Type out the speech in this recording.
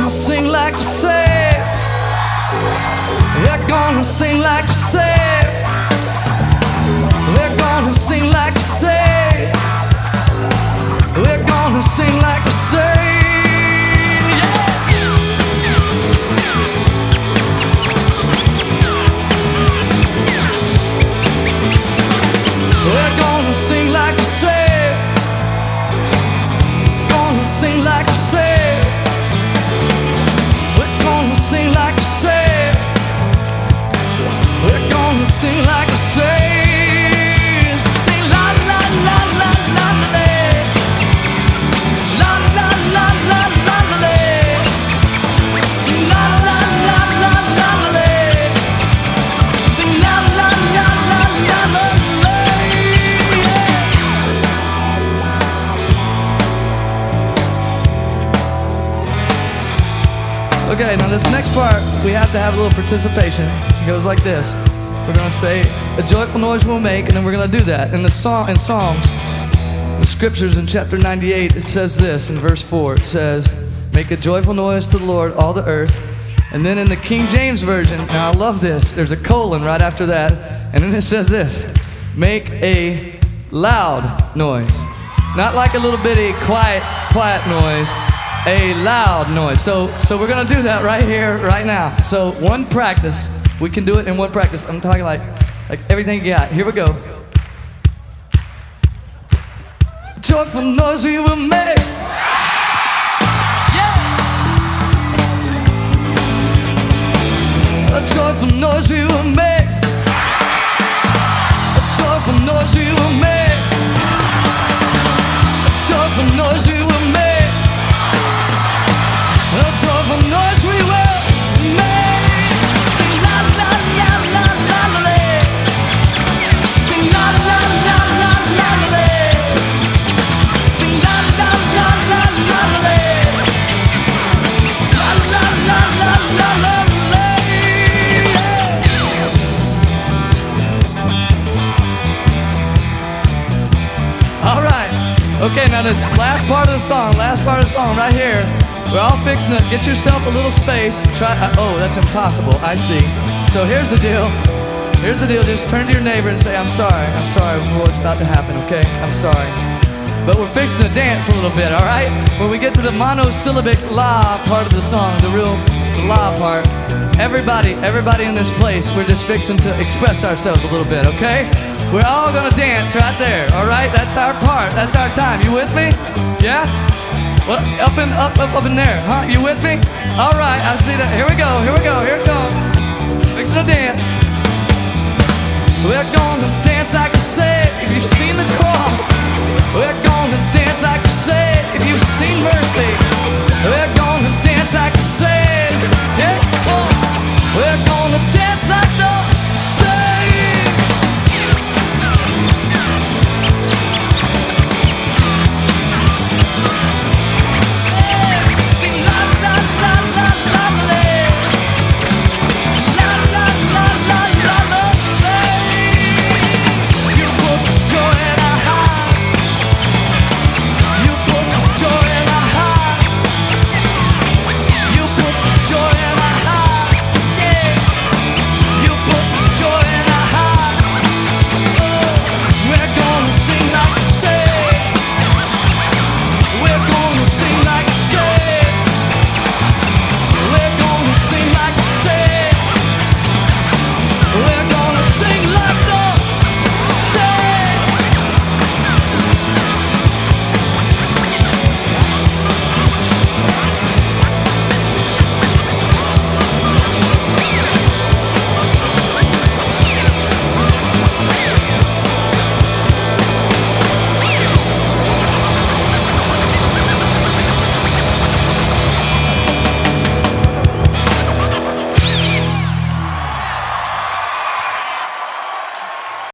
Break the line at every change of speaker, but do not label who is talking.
gonna sing like you said. We're gonna sing like you said. We're gonna sing like you said. We're gonna sing like you said. We're gonna sing like you said. Gonna sing like you said. We're gonna sing like you said. We're gonna sing like you said. Sing la la la la la la. La la la la la la. Sing la la la la la la. Sing la la la la la la. Okay, now this next part, we have to have a little participation. It goes like this. We're gonna say, a joyful noise we'll make, and then we're gonna do that. In Psalms, the scriptures in chapter 98, it says this in verse 4. It says, make a joyful noise to the Lord, all the earth. And then in the King James Version, and I love this, there's a colon right after that, and then it says this, make a loud noise. Not like a little bitty quiet noise, a loud noise. So we're gonna do that right here, right now. So one practice, we can do it in one practice. I'm talking like everything you got. Here we go. Joyful noise we will make. Yeah. A joyful noise we will make. A joyful noise we will make. A joyful noise we will make. A joyful noise we will make. Sing la la la la la la. Sing la la la la la la. Sing la la la la la la. La la la la la la la. All right. Okay, now this last part of the song right here. We're all fixing it. Get yourself a little space. Oh, that's impossible. I see. So here's the deal. Just turn to your neighbor and say, I'm sorry for what's about to happen, okay? I'm sorry. But we're fixing to dance a little bit, all right? When we get to the monosyllabic la part of the song, the real la part, everybody in this place, we're just fixing to express ourselves a little bit, okay? We're all gonna dance right there, all right? That's our part. That's our time. You with me? Yeah? What? Up in there, huh? You with me? All right, I see that. Here we go, here it comes. Fixing to dance. We're gonna dance like I said, if you've seen the cross. We're gonna dance like I said, if you've seen mercy.